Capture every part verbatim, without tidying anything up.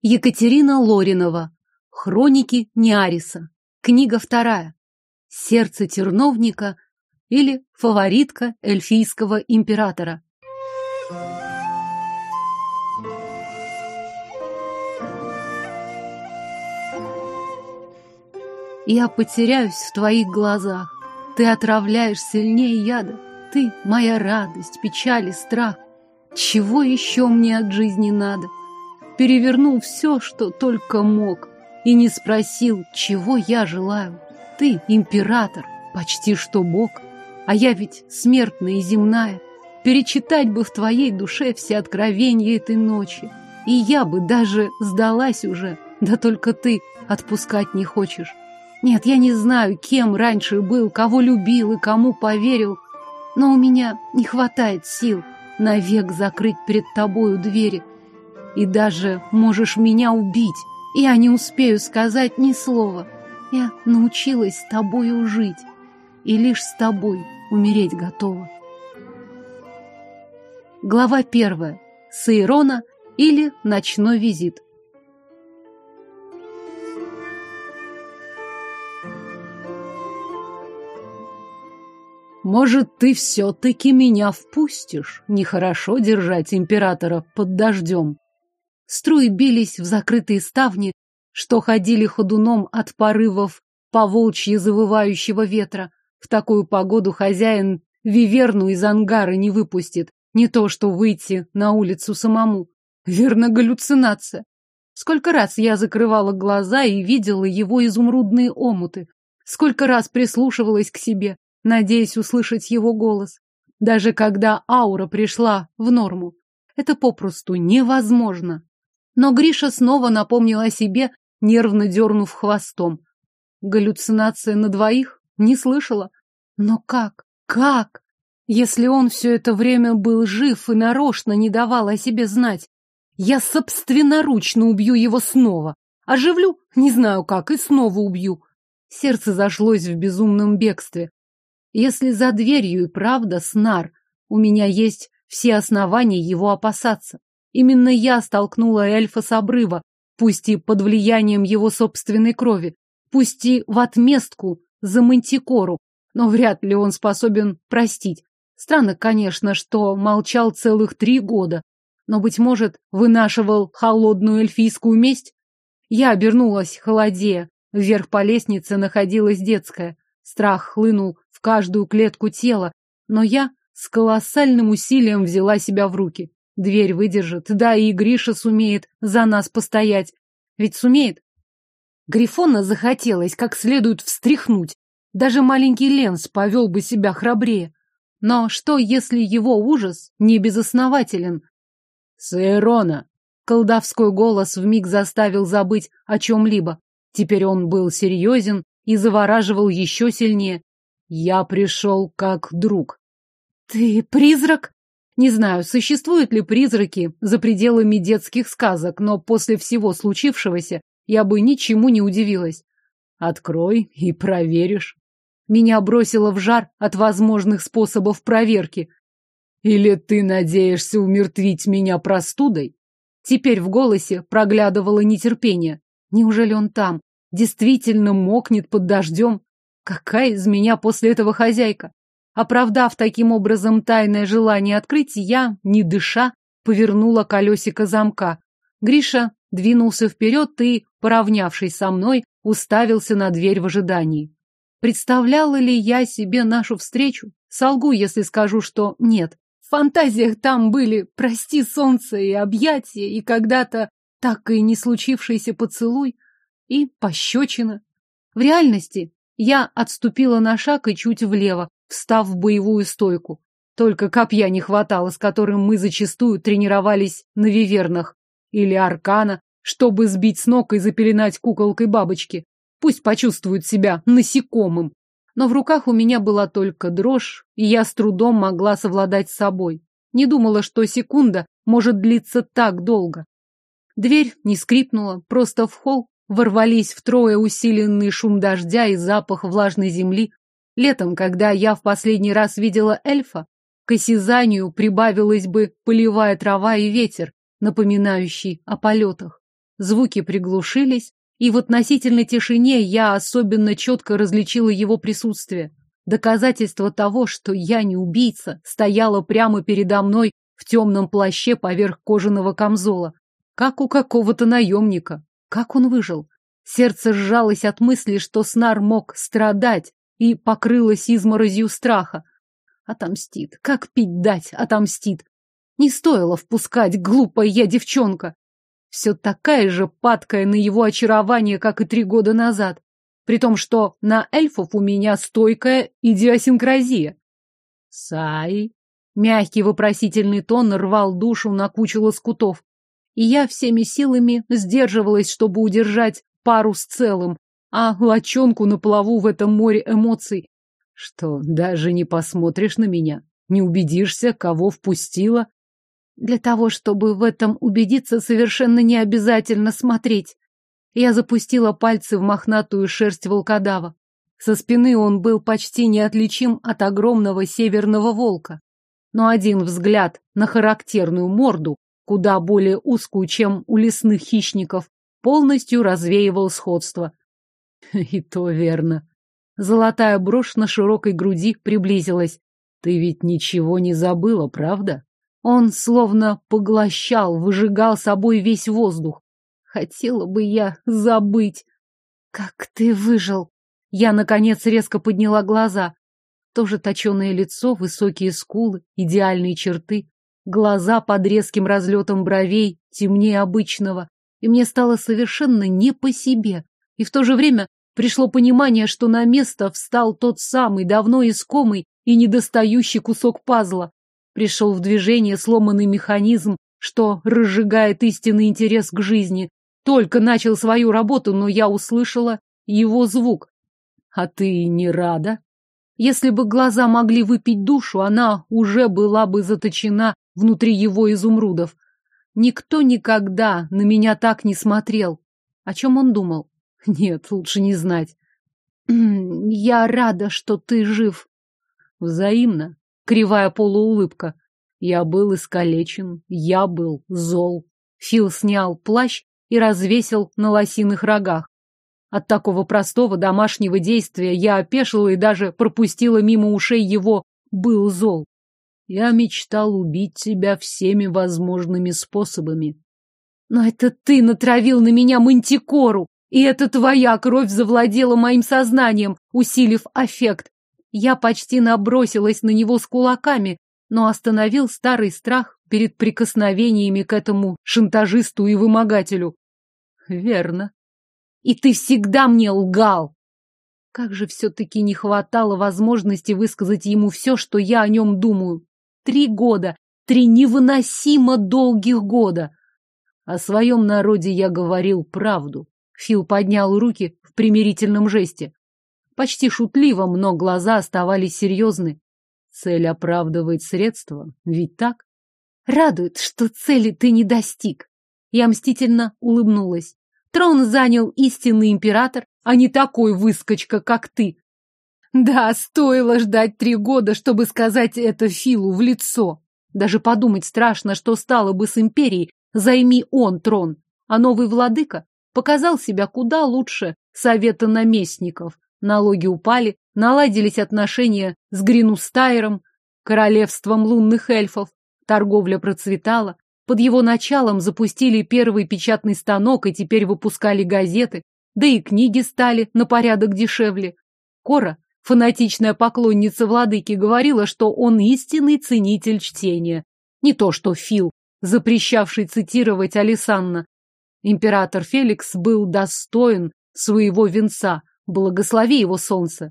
Екатерина Лоринова. Хроники Неариса. Книга вторая. Сердце терновника или фаворитка эльфийского императора. Я потеряюсь в твоих глазах. Ты отравляешь сильнее яда. Ты — моя радость, печаль и страх. Чего еще мне от жизни надо? Перевернул все, что только мог, и не спросил, чего я желаю. Ты — император, почти что бог, а я ведь смертная и земная. Перечитать бы в твоей душе все откровения этой ночи, и я бы даже сдалась уже, да только ты отпускать не хочешь. Нет, я не знаю, кем раньше был, кого любил и кому поверил, но у меня не хватает сил навек закрыть перед тобою двери. И даже можешь меня убить, я не успею сказать ни слова. Я научилась с тобою жить, и лишь с тобой умереть готова. Глава первая. Сейрона или ночной визит. Может, ты все-таки меня впустишь? Нехорошо держать императора под дождем. Струи бились в закрытые ставни, что ходили ходуном от порывов по-волчьи завывающего ветра. В такую погоду хозяин виверну из ангара не выпустит, не то что выйти на улицу самому. Верно, галлюцинация. Сколько раз я закрывала глаза и видела его изумрудные омуты. Сколько раз прислушивалась к себе, надеясь услышать его голос. Даже когда аура пришла в норму. Это попросту невозможно. Но Гриша снова напомнил о себе, нервно дернув хвостом. Галлюцинация на двоих? Не слышала. Но как? Как? Если он все это время был жив и нарочно не давал о себе знать, я собственноручно убью его снова. Оживлю? Не знаю как, и снова убью. Сердце зашлось в безумном бегстве. Если за дверью и правда снар, у меня есть все основания его опасаться. Именно я столкнула эльфа с обрыва, пусть и под влиянием его собственной крови, пусть и в отместку за мантикору, но вряд ли он способен простить. Странно, конечно, что молчал целых три года, но, быть может, вынашивал холодную эльфийскую месть? Я обернулась, холодея. Вверх по лестнице находилась детская. Страх хлынул в каждую клетку тела, но я с колоссальным усилием взяла себя в руки. Дверь выдержит, да и Гриша сумеет за нас постоять. Ведь сумеет? Грифона захотелось как следует встряхнуть. Даже маленький Ленс повел бы себя храбрее. Но что, если его ужас не безоснователен? «Сейрона!» Колдовской голос вмиг заставил забыть о чем-либо. Теперь он был серьезен и завораживал еще сильнее. «Я пришел как друг». «Ты призрак?» Не знаю, существуют ли призраки за пределами детских сказок, но после всего случившегося я бы ничему не удивилась. Открой и проверишь. Меня бросило в жар от возможных способов проверки. Или ты надеешься умертвить меня простудой? Теперь в голосе проглядывало нетерпение. Неужели он там? Действительно мокнет под дождем? Какая из меня после этого хозяйка? Оправдав таким образом тайное желание открыть, я, не дыша, повернула колесико замка. Гриша двинулся вперед и, поравнявшись со мной, уставился на дверь в ожидании. Представляла ли я себе нашу встречу? Солгу, если скажу, что нет. В фантазиях там были, прости, солнце и объятия, и когда-то так и не случившийся поцелуй, и пощечина. В реальности я отступила на шаг и чуть влево, встав в боевую стойку. Только копья не хватало, с которым мы зачастую тренировались на вивернах или аркана, чтобы сбить с ног и запеленать куколкой бабочки. Пусть почувствуют себя насекомым. Но в руках у меня была только дрожь, и я с трудом могла совладать с собой. Не думала, что секунда может длиться так долго. Дверь не скрипнула, просто в холл ворвались втрое усиленный шум дождя и запах влажной земли. Летом, когда я в последний раз видела эльфа, к осязанию прибавилась бы полевая трава и ветер, напоминающий о полетах. Звуки приглушились, и в относительной тишине я особенно четко различила его присутствие. Доказательство того, что я не убийца, стояло прямо передо мной в темном плаще поверх кожаного камзола, как у какого-то наемника. Как он выжил? Сердце сжалось от мысли, что Снар мог страдать, и покрылось изморозью страха. Отомстит. Как пить дать, отомстит. Не стоило впускать, глупая я девчонка. Все такая же падкая на его очарование, как и три года назад. При том, что на эльфов у меня стойкая идиосинкразия. Сай. Мягкий вопросительный тон рвал душу на кучу лоскутов. И я всеми силами сдерживалась, чтобы удержать парус целым, а лочонку на плаву в этом море эмоций. Что, даже не посмотришь на меня? Не убедишься, кого впустила? Для того, чтобы в этом убедиться, совершенно не обязательно смотреть. Я запустила пальцы в мохнатую шерсть волкодава. Со спины он был почти неотличим от огромного северного волка. Но один взгляд на характерную морду, куда более узкую, чем у лесных хищников, полностью развеивал сходство. И то верно. Золотая брошь на широкой груди приблизилась. Ты ведь ничего не забыла, правда? Он словно поглощал, выжигал собой весь воздух. Хотела бы я забыть. Как ты выжил? Я, наконец, резко подняла глаза. Тоже точеное лицо, высокие скулы, идеальные черты. Глаза под резким разлетом бровей, темнее обычного. И мне стало совершенно не по себе. И в то же время пришло понимание, что на место встал тот самый, давно искомый и недостающий кусок пазла. Пришел в движение сломанный механизм, что разжигает истинный интерес к жизни. Только начал свою работу, но я услышала его звук. А ты не рада? Если бы глаза могли выпить душу, она уже была бы заточена внутри его изумрудов. Никто никогда на меня так не смотрел. О чем он думал? Нет, лучше не знать. Я рада, что ты жив. Взаимно. Кривая полуулыбка. Я был искалечен, я был зол. Фил снял плащ и развесил на лосиных рогах. От такого простого домашнего действия я опешила и даже пропустила мимо ушей его «был зол». Я мечтал убить тебя всеми возможными способами. Но это ты натравил на меня мантикору, и это твоя кровь завладела моим сознанием, усилив аффект. Я почти набросилась на него с кулаками, но остановил старый страх перед прикосновениями к этому шантажисту и вымогателю. Верно. И ты всегда мне лгал. Как же все-таки не хватало возможности высказать ему все, что я о нем думаю. Три года, три невыносимо долгих года. О своем народе я говорил правду. Фил поднял руки в примирительном жесте. Почти шутливом, но глаза оставались серьезны. Цель оправдывает средства, ведь так? Радует, что цели ты не достиг. Я мстительно улыбнулась. Трон занял истинный император, а не такой выскочка, как ты. Да, стоило ждать три года, чтобы сказать это Филу в лицо. Даже подумать страшно, что стало бы с империей, займи он трон. А новый владыка показал себя куда лучше совета наместников. Налоги упали, наладились отношения с Гринустайром, королевством лунных эльфов. Торговля процветала. Под его началом запустили первый печатный станок и теперь выпускали газеты, да и книги стали на порядок дешевле. Кора, фанатичная поклонница владыки, говорила, что он истинный ценитель чтения. Не то что Фил, запрещавший цитировать Алисанна. Император Феликс был достоин своего венца, благослови его солнце.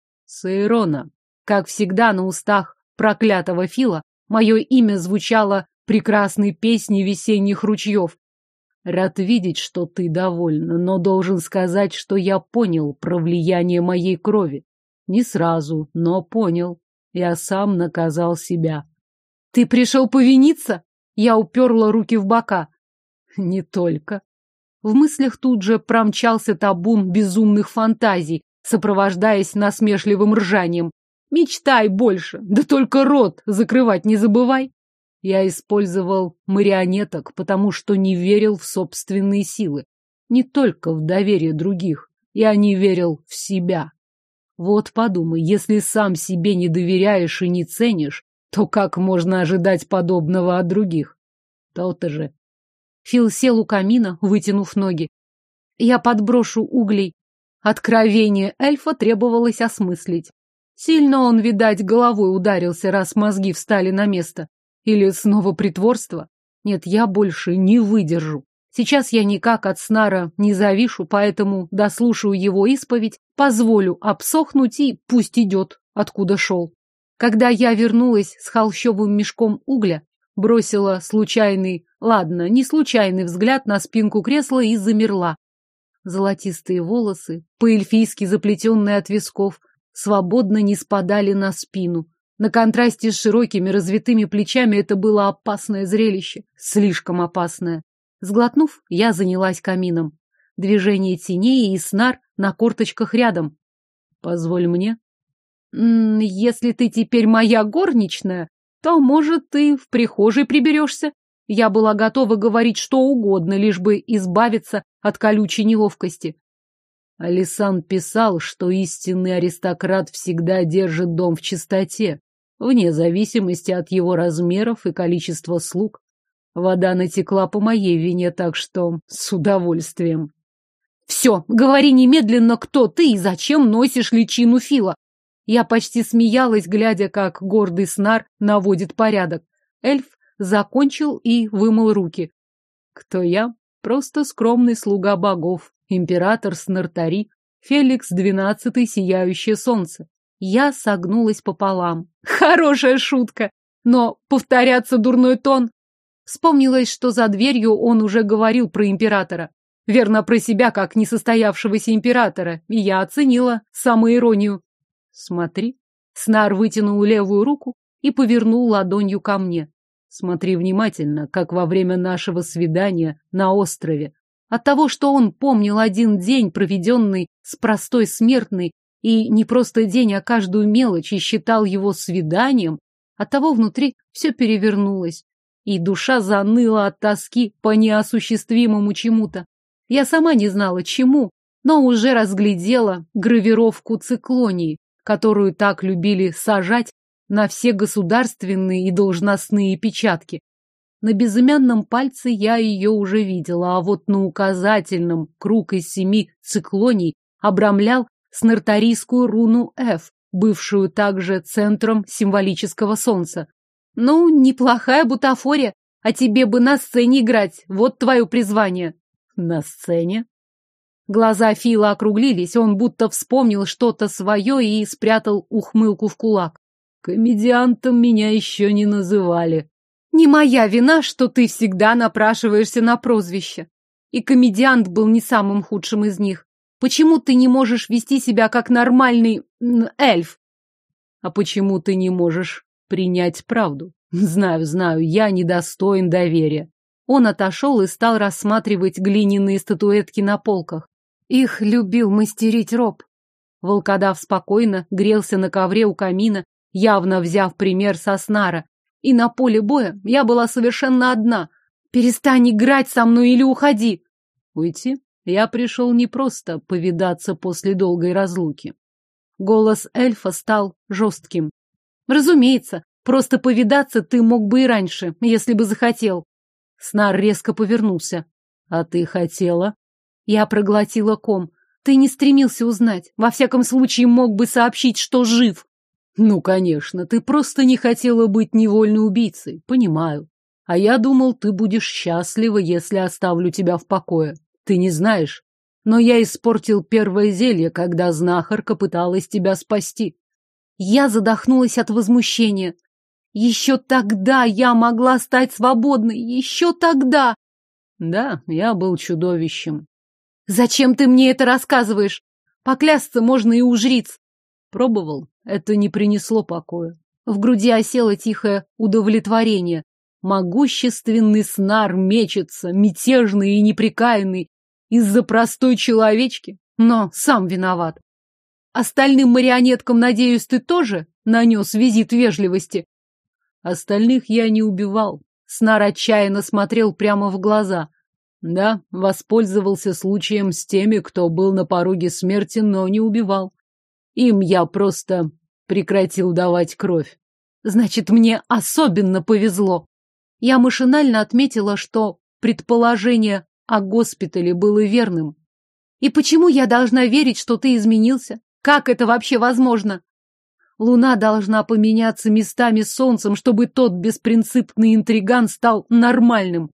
Сейрона. Как всегда на устах проклятого Фила, мое имя звучало прекрасной песней весенних ручьев. Рад видеть, что ты довольна, но должен сказать, что я понял про влияние моей крови. Не сразу, но понял. Я сам наказал себя. Ты пришел повиниться? Я уперла руки в бока. Не только. В мыслях тут же промчался табун безумных фантазий, сопровождаясь насмешливым ржанием. Мечтай больше, да только рот закрывать не забывай. Я использовал марионеток, потому что не верил в собственные силы. Не только в доверие других. Я не верил в себя. Вот подумай, если сам себе не доверяешь и не ценишь, то как можно ожидать подобного от других? То-то же. Фил сел у камина, вытянув ноги. Я подброшу углей. Откровение эльфа требовалось осмыслить. Сильно он, видать, головой ударился, раз мозги встали на место. Или снова притворство? Нет, я больше не выдержу. Сейчас я никак от Снара не завишу, поэтому дослушаю его исповедь, позволю обсохнуть и пусть идет, откуда шел. Когда я вернулась с холщовым мешком угля, бросила случайный, ладно, не случайный взгляд на спинку кресла и замерла. Золотистые волосы, по-эльфийски заплетенные от висков, свободно не спадали на спину. На контрасте с широкими развитыми плечами это было опасное зрелище, слишком опасное. Сглотнув, я занялась камином. Движение теней и Снар на корточках рядом. Позволь мне. М-м, если ты теперь моя горничная, то, может, ты в прихожей приберешься. Я была готова говорить что угодно, лишь бы избавиться от колючей неловкости. Алисан писал, что истинный аристократ всегда держит дом в чистоте, вне зависимости от его размеров и количества слуг. Вода натекла по моей вине, так что с удовольствием. Все, говори немедленно, кто ты и зачем носишь личину Фила. Я почти смеялась, глядя, как гордый Снар наводит порядок. Эльф закончил и вымыл руки. Кто я? Просто скромный слуга богов, император Снартари, Феликс двенадцатый, сияющее солнце. Я согнулась пополам. Хорошая шутка, но повторяться дурной тон. Вспомнилось, что за дверью он уже говорил про императора. Верно, про себя, как несостоявшегося императора, и я оценила самоиронию. Смотри. Снар вытянул левую руку и повернул ладонью ко мне. Смотри внимательно, как во время нашего свидания на острове. От того, что он помнил один день, проведенный с простой смертной, и не просто день, а каждую мелочь, и считал его свиданием, от того внутри все перевернулось, и душа заныла от тоски по неосуществимому чему-то. Я сама не знала, чему, но уже разглядела гравировку циклонии, которую так любили сажать на все государственные и должностные печатки. На безымянном пальце я ее уже видела, а вот на указательном круг из семи циклоний обрамлял снартарийскую руну F, бывшую также центром символического солнца. Ну, неплохая бутафория, а тебе бы на сцене играть, вот твое призвание. На сцене? Глаза Фила округлились, он будто вспомнил что-то свое и спрятал ухмылку в кулак. Комедиантом меня еще не называли. Не моя вина, что ты всегда напрашиваешься на прозвище. И комедиант был не самым худшим из них. Почему ты не можешь вести себя как нормальный эльф? А почему ты не можешь принять правду? Знаю, знаю, я недостоин доверия. Он отошел и стал рассматривать глиняные статуэтки на полках. Их любил мастерить Роб. Волкодав спокойно грелся на ковре у камина, явно взяв пример со Снара. И на поле боя я была совершенно одна. Перестань играть со мной или уходи. Уйти? Я пришел не просто повидаться после долгой разлуки. Голос эльфа стал жестким. Разумеется, просто повидаться ты мог бы и раньше, если бы захотел. Снар резко повернулся. А ты хотела? Я проглотила ком. Ты не стремился узнать. Во всяком случае, мог бы сообщить, что жив. Ну, конечно, ты просто не хотела быть невольной убийцей. Понимаю. А я думал, ты будешь счастлива, если оставлю тебя в покое. Ты не знаешь. Но я испортил первое зелье, когда знахарка пыталась тебя спасти. Я задохнулась от возмущения. Еще тогда я могла стать свободной. Еще тогда. Да, я был чудовищем. Зачем ты мне это рассказываешь? Поклясться можно и у жриц. Пробовал. Это не принесло покоя. В груди осело тихое удовлетворение. Могущественный Снар мечется, мятежный и непрекаянный, из-за простой человечки, но сам виноват. Остальным марионеткам, надеюсь, ты тоже нанес визит вежливости? Остальных я не убивал. Снар отчаянно смотрел прямо в глаза. Да, воспользовался случаем с теми, кто был на пороге смерти, но не убивал. Им я просто прекратил давать кровь. Значит, мне особенно повезло. Я машинально отметила, что предположение о госпитале было верным. И почему я должна верить, что ты изменился? Как это вообще возможно? Луна должна поменяться местами с солнцем, чтобы тот беспринципный интриган стал нормальным.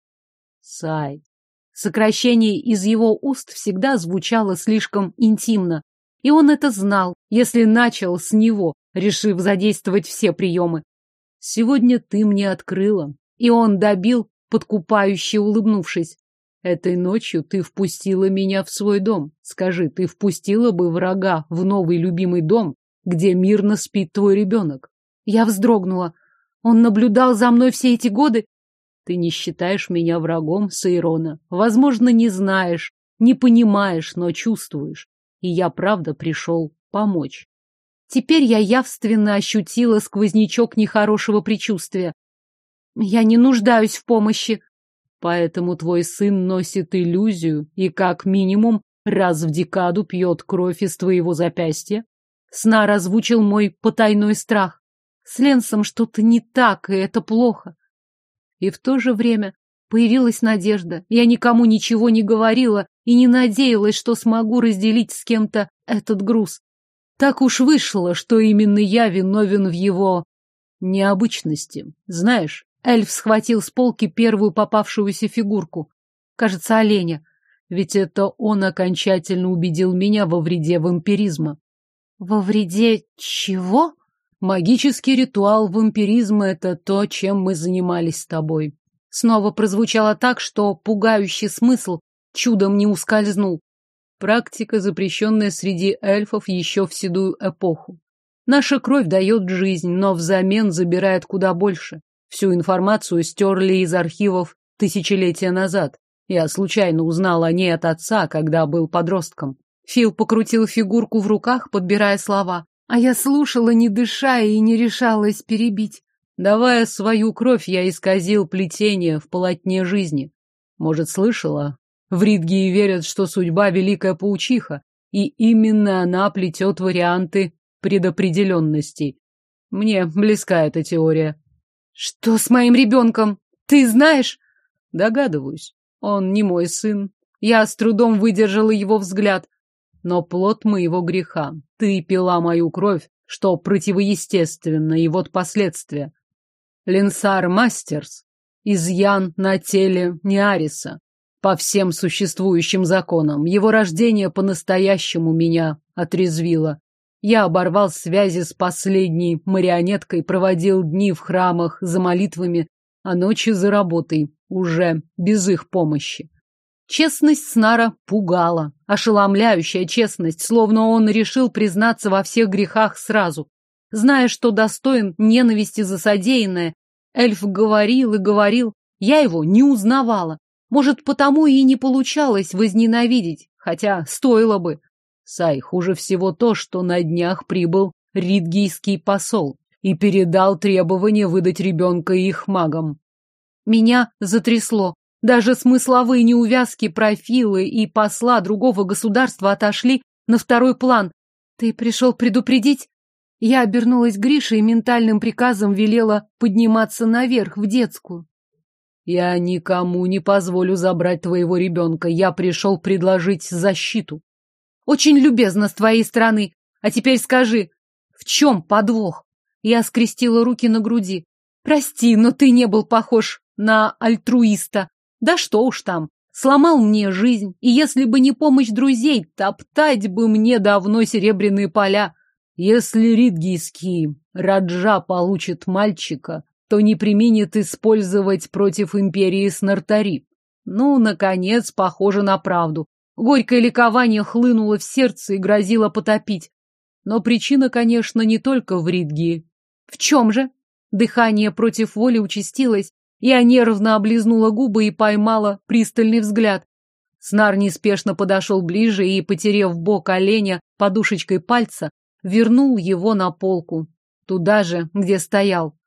Сай. Сокращение из его уст всегда звучало слишком интимно. И он это знал, если начал с него, решив задействовать все приемы. Сегодня ты мне открыла. И он добил, подкупающе улыбнувшись. Этой ночью ты впустила меня в свой дом. Скажи, ты впустила бы врага в новый любимый дом, где мирно спит твой ребенок? Я вздрогнула. Он наблюдал за мной все эти годы? Ты не считаешь меня врагом, Сейрона. Возможно, не знаешь, не понимаешь, но чувствуешь. И я, правда, пришел помочь. Теперь я явственно ощутила сквознячок нехорошего предчувствия. Я не нуждаюсь в помощи. Поэтому твой сын носит иллюзию и, как минимум, раз в декаду пьет кровь из твоего запястья. Снар озвучил мой потайной страх. С Ленсом что-то не так, и это плохо. И в то же время появилась надежда. Я никому ничего не говорила и не надеялась, что смогу разделить с кем-то этот груз. Так уж вышло, что именно я виновен в его необычности. Знаешь, эльф схватил с полки первую попавшуюся фигурку. Кажется, оленя. Ведь это он окончательно убедил меня во вреде вампиризма. Во вреде чего? Магический ритуал вампиризма — это то, чем мы занимались с тобой. Снова прозвучало так, что пугающий смысл чудом не ускользнул. Практика, запрещенная среди эльфов еще в седую эпоху. Наша кровь дает жизнь, но взамен забирает куда больше. Всю информацию стерли из архивов тысячелетия назад. Я случайно узнал о ней от отца, когда был подростком. Фил покрутил фигурку в руках, подбирая слова. А я слушала, не дыша, и не решалась перебить. Давая свою кровь, я исказил плетение в полотне жизни. Может, слышала? В Ридгии верят, что судьба — великая паучиха, и именно она плетет варианты предопределенностей. Мне близка эта теория. Что с моим ребенком? Ты знаешь? Догадываюсь. Он не мой сын. Я с трудом выдержала его взгляд. Но плод моего греха. Ты пила мою кровь, что противоестественно, и вот последствия. Ленсар Мастерс. Изъян на теле Неариса. По всем существующим законам. Его рождение по-настоящему меня отрезвило. Я оборвал связи с последней марионеткой, проводил дни в храмах за молитвами, а ночи за работой, уже без их помощи. Честность Снара пугала, ошеломляющая честность, словно он решил признаться во всех грехах сразу. Зная, что достоин ненависти за содеянное, эльф говорил и говорил, я его не узнавала. Может, потому и не получалось возненавидеть, хотя стоило бы. Сай, хуже всего то, что на днях прибыл ридгийский посол и передал требование выдать ребенка их магам. Меня затрясло. Даже смысловые неувязки профилы и посла другого государства отошли на второй план. Ты пришел предупредить? Я обернулась к Грише и ментальным приказом велела подниматься наверх, в детскую. Я никому не позволю забрать твоего ребенка. Я пришел предложить защиту. Очень любезно с твоей стороны. А теперь скажи, в чем подвох? Я скрестила руки на груди. Прости, но ты не был похож на альтруиста. Да что уж там, сломал мне жизнь, и если бы не помощь друзей, топтать бы мне давно серебряные поля. Если ридгийский Раджа получит мальчика, то не преминет использовать против империи Снартари. Ну, наконец, похоже на правду. Горькое ликование хлынуло в сердце и грозило потопить. Но причина, конечно, не только в Ридгии. В чем же? Дыхание против воли участилось. Я нервно облизнула губы и поймала пристальный взгляд. Снар неспешно подошел ближе и, потерев бок оленя подушечкой пальца, вернул его на полку. Туда же, где стоял.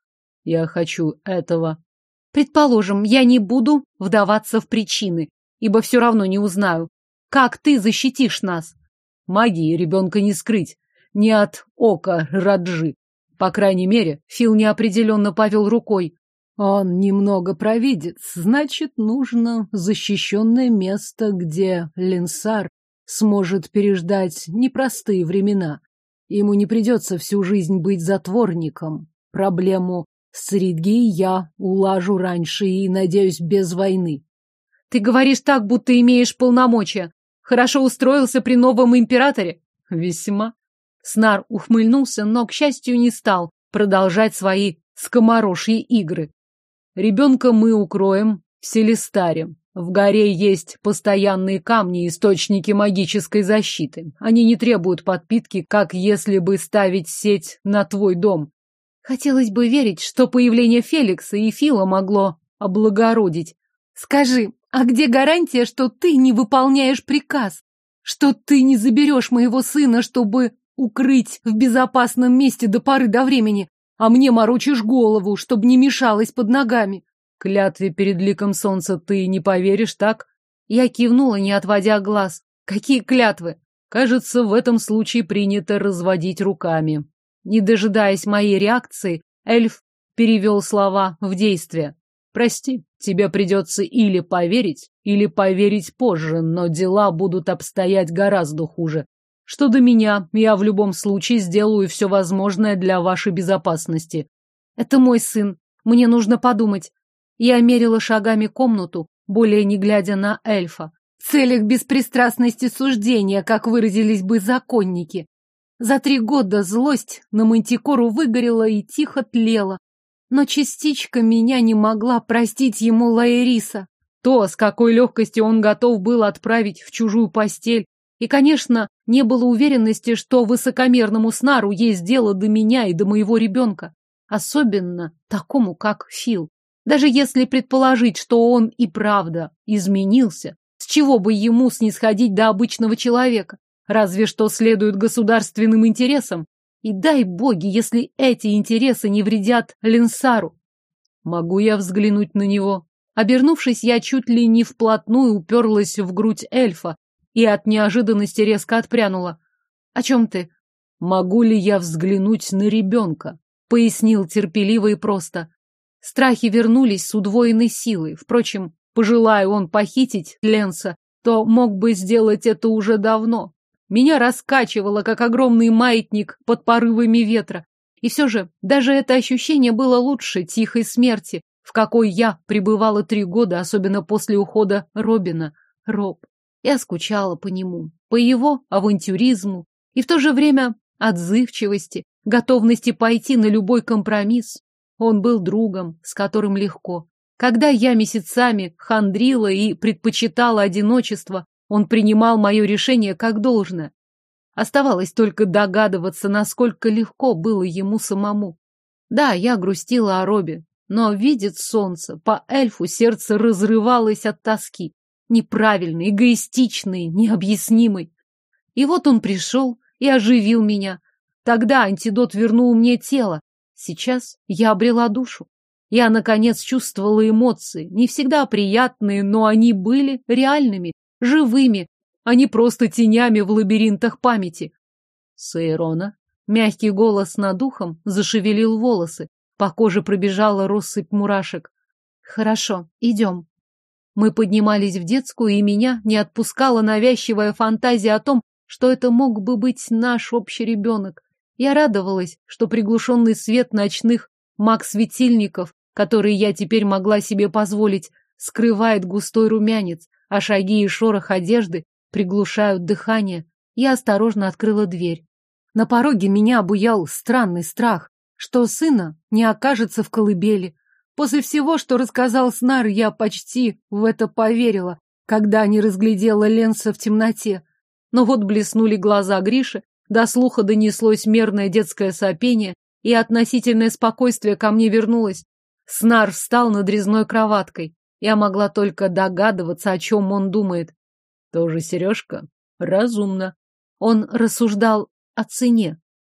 Я хочу этого. Предположим, я не буду вдаваться в причины, ибо все равно не узнаю. Как ты защитишь нас? Магии ребенка не скрыть. Не от ока Раджи. По крайней мере, Фил неопределенно повел рукой. Он немного провидец, значит, нужно защищенное место, где Ленсар сможет переждать непростые времена. Ему не придется всю жизнь быть затворником. Проблему с Ридги я улажу раньше и, надеюсь, без войны. Ты говоришь так, будто имеешь полномочия. Хорошо устроился при новом императоре? Весьма. Снар ухмыльнулся, но, к счастью, не стал продолжать свои скоморожьи игры. Ребенка мы укроем в Селестаре. В горе есть постоянные камни, источники магической защиты. Они не требуют подпитки, как если бы ставить сеть на твой дом. Хотелось бы верить, что появление Феликса и Фила могло облагородить. Скажи, а где гарантия, что ты не выполняешь приказ? Что ты не заберешь моего сына, чтобы укрыть в безопасном месте до поры до времени, а мне морочишь голову, чтобы не мешалось под ногами? Клятве перед ликом солнца ты не поверишь, так? Я кивнула, не отводя глаз. Какие клятвы? Кажется, в этом случае принято разводить руками. Не дожидаясь моей реакции, эльф перевел слова в действие. Прости, тебе придется или поверить, или поверить позже, но дела будут обстоять гораздо хуже. Что до меня, я в любом случае сделаю все возможное для вашей безопасности. Это мой сын. Мне нужно подумать. Я мерила шагами комнату, более не глядя на эльфа. В целях беспристрастности суждения, как выразились бы законники. За три года злость на Мантикору выгорела и тихо тлела. Но частичка меня не могла простить ему Лаэриса. То, с какой легкостью он готов был отправить в чужую постель. И, конечно, не было уверенности, что высокомерному Снару есть дело до меня и до моего ребенка. Особенно такому, как Фил. Даже если предположить, что он и правда изменился, с чего бы ему снисходить до обычного человека? Разве что следует государственным интересам. И дай боги, если эти интересы не вредят Ленсару. Могу я взглянуть на него? Обернувшись, я чуть ли не вплотную уперлась в грудь эльфа и от неожиданности резко отпрянула. О чем ты? Могу ли я взглянуть на ребенка? Пояснил терпеливо и просто. Страхи вернулись с удвоенной силой. Впрочем, пожелая он похитить Ленса, то мог бы сделать это уже давно. Меня раскачивало, как огромный маятник под порывами ветра. И все же, даже это ощущение было лучше тихой смерти, в какой я пребывала три года, особенно после ухода Робина. Роб. Я скучала по нему, по его авантюризму и в то же время отзывчивости, готовности пойти на любой компромисс. Он был другом, с которым легко. Когда я месяцами хандрила и предпочитала одиночество, он принимал мое решение как должное. Оставалось только догадываться, насколько легко было ему самому. Да, я грустила о Робе, но видит солнце, по эльфу сердце разрывалось от тоски. Неправильный, эгоистичный, необъяснимый. И вот он пришел и оживил меня. Тогда антидот вернул мне тело. Сейчас я обрела душу. Я, наконец, чувствовала эмоции, не всегда приятные, но они были реальными, живыми, а не просто тенями в лабиринтах памяти. Сейрона. Мягкий голос над ухом зашевелил волосы. По коже пробежала россыпь мурашек. Хорошо, идем. Мы поднимались в детскую, и меня не отпускала навязчивая фантазия о том, что это мог бы быть наш общий ребенок. Я радовалась, что приглушенный свет ночных маг-светильников, которые я теперь могла себе позволить, скрывает густой румянец, а шаги и шорох одежды приглушают дыхание. Я осторожно открыла дверь. На пороге меня обуял странный страх, что сына не окажется в колыбели. После всего, что рассказал Снар, я почти в это поверила, когда не разглядела Ленса в темноте. Но вот блеснули глаза Гриши, до слуха донеслось мерное детское сопение, и относительное спокойствие ко мне вернулось. Снар встал над резной кроваткой. Я могла только догадываться, о чем он думает. Тоже сережка? Разумно. Он рассуждал о цене.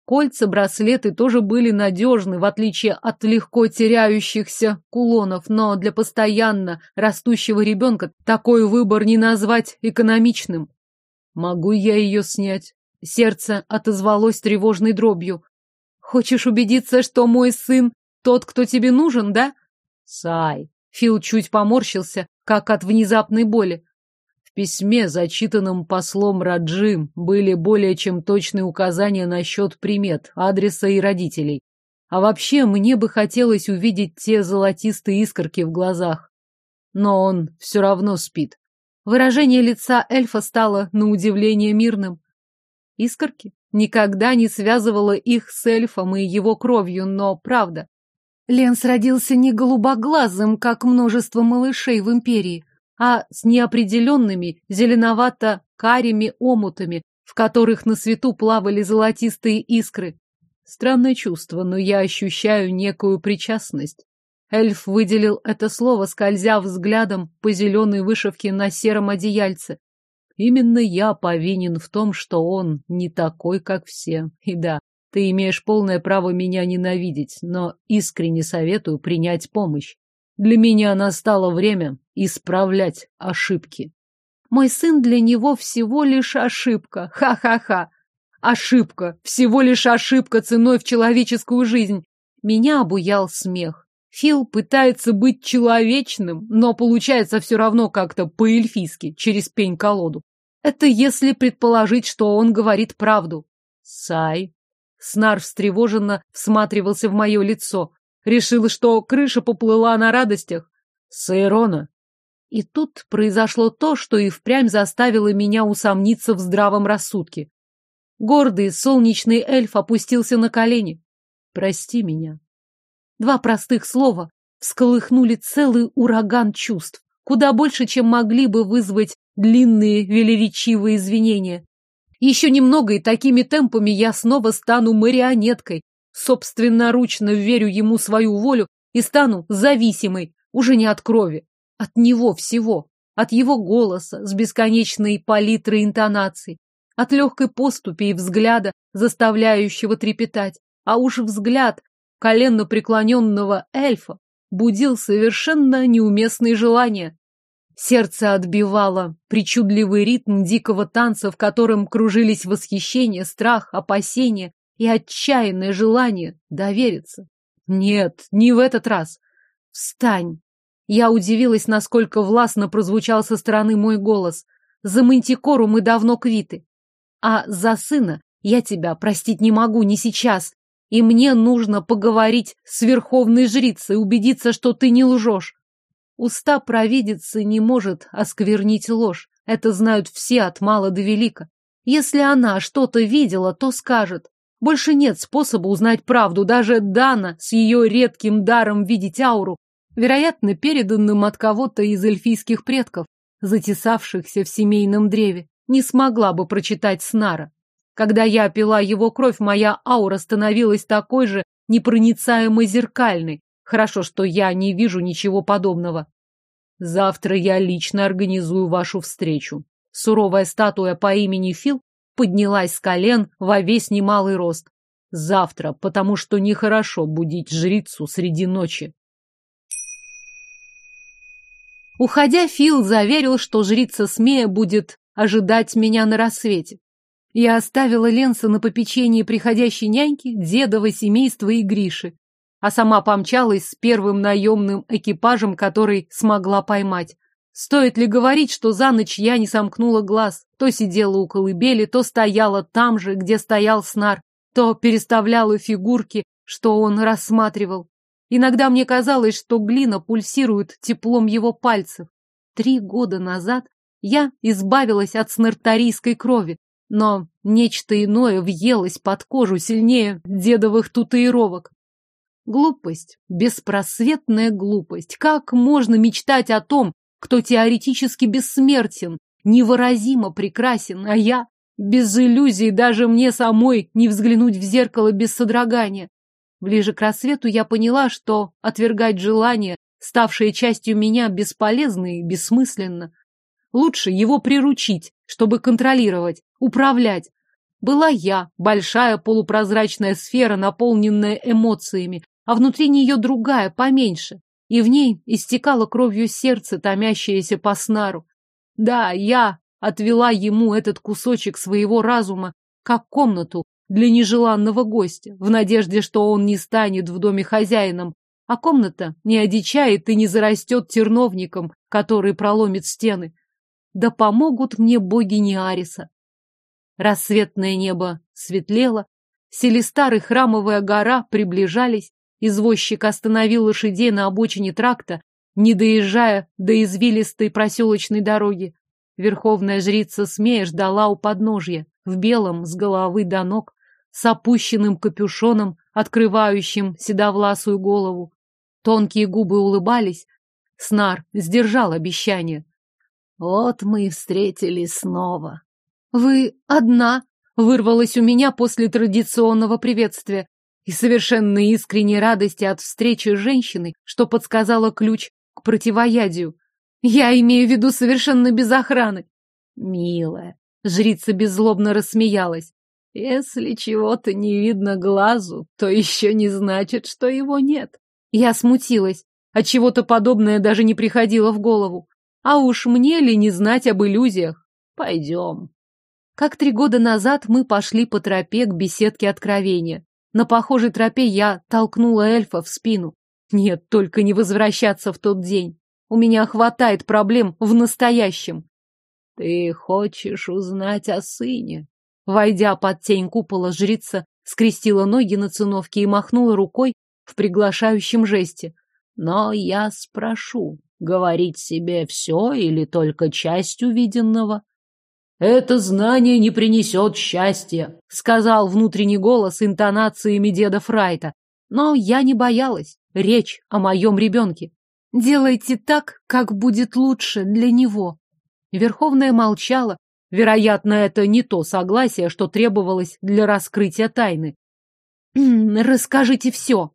Кольца, браслеты тоже были надежны, в отличие от легко теряющихся кулонов, но для постоянно растущего ребенка такой выбор не назвать экономичным. Могу я ее снять? Сердце отозвалось тревожной дробью. Хочешь убедиться, что мой сын тот, кто тебе нужен, да? Сай. Фил чуть поморщился, как от внезапной боли. В письме, зачитанном послом Раджи, были более чем точные указания насчет примет, адреса и родителей. А вообще, мне бы хотелось увидеть те золотистые искорки в глазах. Но он все равно спит. Выражение лица эльфа стало на удивление мирным. Искорки? Никогда не связывала их с эльфом и его кровью, но правда. Ленс родился не голубоглазым, как множество малышей в империи, а с неопределенными зеленовато-карими омутами, в которых на свету плавали золотистые искры. Странное чувство, но я ощущаю некую причастность. Эльф выделил это слово, скользя взглядом по зеленой вышивке на сером одеяльце. Именно я повинен в том, что он не такой, как все. И да, ты имеешь полное право меня ненавидеть, но искренне советую принять помощь. Для меня настало время исправлять ошибки. Мой сын для него всего лишь ошибка. Ха-ха-ха. Ошибка. Всего лишь ошибка ценой в человеческую жизнь. Меня обуял смех. Фил пытается быть человечным, но получается все равно как-то по-эльфийски, через пень-колоду. Это если предположить, что он говорит правду. Сай. Снар встревоженно всматривался в мое лицо. Решил, что крыша поплыла на радостях. Сайрона. И тут произошло то, что и впрямь заставило меня усомниться в здравом рассудке. Гордый солнечный эльф опустился на колени. Прости меня. Два простых слова всколыхнули целый ураган чувств, куда больше, чем могли бы вызвать длинные велеречивые извинения. Еще немного, и такими темпами я снова стану марионеткой, собственноручно верю ему свою волю и стану зависимой, уже не от крови, от него всего, от его голоса с бесконечной палитрой интонаций, от легкой поступи и взгляда, заставляющего трепетать, а уж взгляд коленно преклоненного эльфа будил совершенно неуместные желания. Сердце отбивало причудливый ритм дикого танца, в котором кружились восхищение, страх, опасение и отчаянное желание довериться. Нет, не в этот раз. Встань. Я удивилась, насколько властно прозвучал со стороны мой голос. За Мантикору мы давно квиты. А за сына я тебя простить не могу, не сейчас. И мне нужно поговорить с верховной жрицей, убедиться, что ты не лжешь. Уста провидицы не может осквернить ложь. Это знают все от мала до велика. Если она что-то видела, то скажет. Больше нет способа узнать правду. Даже Дана с ее редким даром видеть ауру, вероятно, переданным от кого-то из эльфийских предков, затесавшихся в семейном древе, не смогла бы прочитать Снара. Когда я пила его кровь, моя аура становилась такой же непроницаемо зеркальной. Хорошо, что я не вижу ничего подобного. Завтра я лично организую вашу встречу. Суровая статуя по имени Фил поднялась с колен во весь немалый рост. Завтра, потому что нехорошо будить жрицу среди ночи. Уходя, Фил заверил, что жрица Смея будет ожидать меня на рассвете. Я оставила Ленса на попечении приходящей няньки, дедова семейства и Гриши, а сама помчалась с первым наемным экипажем, который смогла поймать. Стоит ли говорить, что за ночь я не сомкнула глаз, то сидела у колыбели, то стояла там же, где стоял Снар, то переставляла фигурки, что он рассматривал. Иногда мне казалось, что глина пульсирует теплом его пальцев. Три года назад я избавилась от снартарийской крови, но нечто иное въелось под кожу сильнее дедовых татуировок. Глупость, беспросветная глупость. Как можно мечтать о том, кто теоретически бессмертен, невыразимо прекрасен, а я без иллюзий, даже мне самой не взглянуть в зеркало без содрогания. Ближе к рассвету я поняла, что отвергать желание, ставшее частью меня, бесполезно и бессмысленно. Лучше его приручить, чтобы контролировать, управлять. Была я, большая полупрозрачная сфера, наполненная эмоциями, а внутри нее другая, поменьше, и в ней истекало кровью сердце, томящееся по снару. Да, я отвела ему этот кусочек своего разума, как комнату для нежеланного гостя, в надежде, что он не станет в доме хозяином, а комната не одичает и не зарастет терновником, который проломит стены. Да помогут мне боги Неариса. Рассветное небо светлело, Селистар и Храмовая гора приближались, извозчик остановил лошадей на обочине тракта, не доезжая до извилистой проселочной дороги. Верховная жрица Смея ждала у подножья, в белом с головы до ног, с опущенным капюшоном, открывающим седовласую голову. Тонкие губы улыбались. Снар сдержал обещание. Вот мы и встретились снова. «Вы одна?» — вырвалась у меня после традиционного приветствия и совершенно искренней радости от встречи с женщиной, что подсказала ключ к противоядию. Я имею в виду совершенно без охраны. Милая, жрица беззлобно рассмеялась. Если чего-то не видно глазу, то еще не значит, что его нет. Я смутилась. От чего-то подобное даже не приходило в голову. А уж мне ли не знать об иллюзиях? Пойдем. Как три года назад мы пошли по тропе к беседке откровения. На похожей тропе я толкнула эльфа в спину. Нет, только не возвращаться в тот день. У меня хватает проблем в настоящем. Ты хочешь узнать о сыне? Войдя под тень купола, жрица скрестила ноги на циновке и махнула рукой в приглашающем жесте. Но я спрошу, говорить себе все или только часть увиденного? «Это знание не принесет счастья», — сказал внутренний голос интонациями деда Фрайта. Но я не боялась. Речь о моем ребенке. Делайте так, как будет лучше для него. Верховная молчала. Вероятно, это не то согласие, что требовалось для раскрытия тайны. «Расскажите все».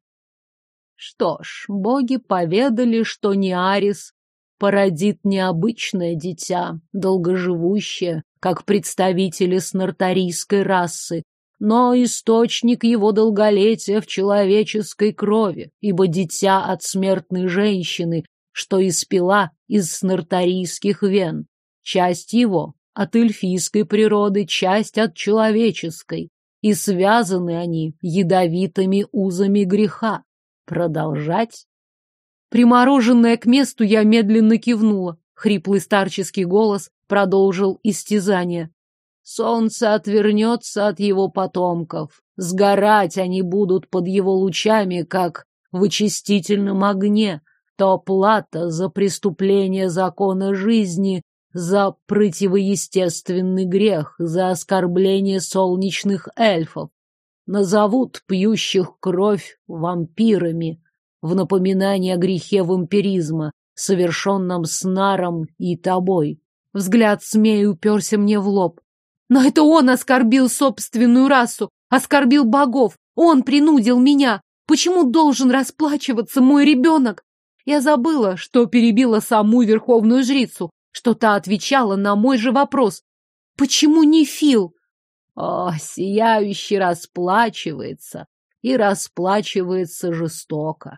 Что ж, боги поведали, что Неарис породит необычное дитя, долгоживущее, как представители снартарийской расы, но источник его долголетия в человеческой крови, ибо дитя от смертной женщины, что испила из снартарийских вен, часть его от эльфийской природы, часть от человеческой, и связаны они ядовитыми узами греха. Продолжать? Примороженная к месту, я медленно кивнула. Хриплый старческий голос продолжил истязание. Солнце отвернется от его потомков. Сгорать они будут под его лучами, как в очистительном огне. То плата за преступление закона жизни, за противоестественный грех, за оскорбление солнечных эльфов. Назовут пьющих кровь вампирами в напоминание о грехе вампиризма, совершенном Снаром и тобой. Взгляд Смеи уперся мне в лоб. Но это он оскорбил собственную расу, оскорбил богов. Он принудил меня. Почему должен расплачиваться мой ребенок? Я забыла, что перебила саму верховную жрицу, что та отвечала на мой же вопрос. Почему не Фил? О, сияющий расплачивается, и расплачивается жестоко.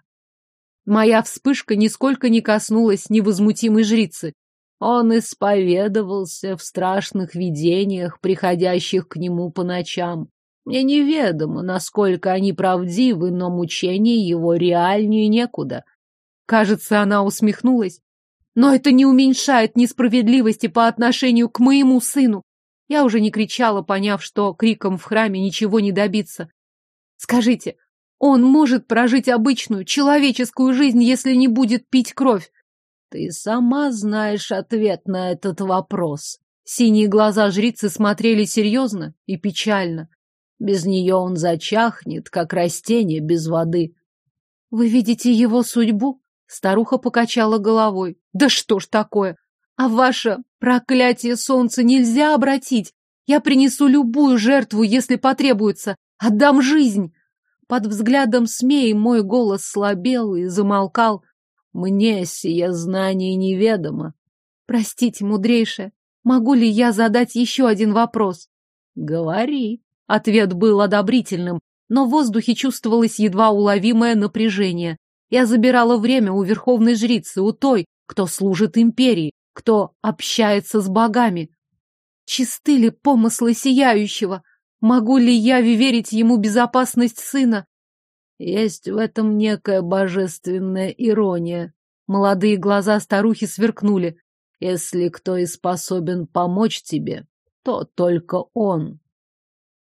Моя вспышка нисколько не коснулась невозмутимой жрицы. Он исповедовался в страшных видениях, приходящих к нему по ночам. Мне неведомо, насколько они правдивы, но мучения его реальнее некуда. Кажется, она усмехнулась. Но это не уменьшает несправедливости по отношению к моему сыну. Я уже не кричала, поняв, что криком в храме ничего не добиться. Скажите, он может прожить обычную, человеческую жизнь, если не будет пить кровь? Ты сама знаешь ответ на этот вопрос. Синие глаза жрицы смотрели серьезно и печально. Без нее он зачахнет, как растение без воды. Вы видите его судьбу? Старуха покачала головой. Да что ж такое? А ваше проклятие солнца нельзя обратить. Я принесу любую жертву, если потребуется. Отдам жизнь. Под взглядом Смеи мой голос слабел и замолкал. Мне сие знание неведомо. Простите, мудрейшая, могу ли я задать еще один вопрос? Говори. Ответ был одобрительным, но в воздухе чувствовалось едва уловимое напряжение. Я забирала время у верховной жрицы, у той, кто служит империи, кто общается с богами. Чисты ли помыслы сияющего? Могу ли я верить ему безопасность сына? Есть в этом некая божественная ирония. Молодые глаза старухи сверкнули. Если кто и способен помочь тебе, то только он.